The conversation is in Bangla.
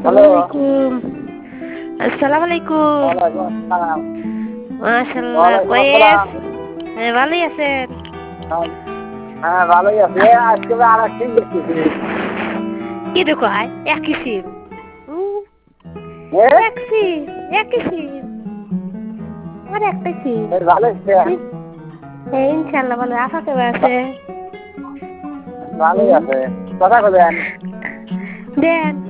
হ্যালো। আসসালামু আলাইকুম। আসসালামু আলাইকুম। ওয়ালাইকুম আসসালাম। মাশাআল্লাহ ওয়ালাইকুম কয়েস? আসসালাম। ভালোই আছেন? হ্যাঁ, হ্যাঁ ভালোই আছি। আজকে আরেক সিম দেখতেছি। কি দেখো আয় একই সিম। উম, এ এক সিম, একই সিম। আর একটা সিম। বেশ ভালো আছেন? ইনশাআল্লাহ ভালো আশা কেমন আছে? ভালোই হুম, আছে। কথা বলেন। দেন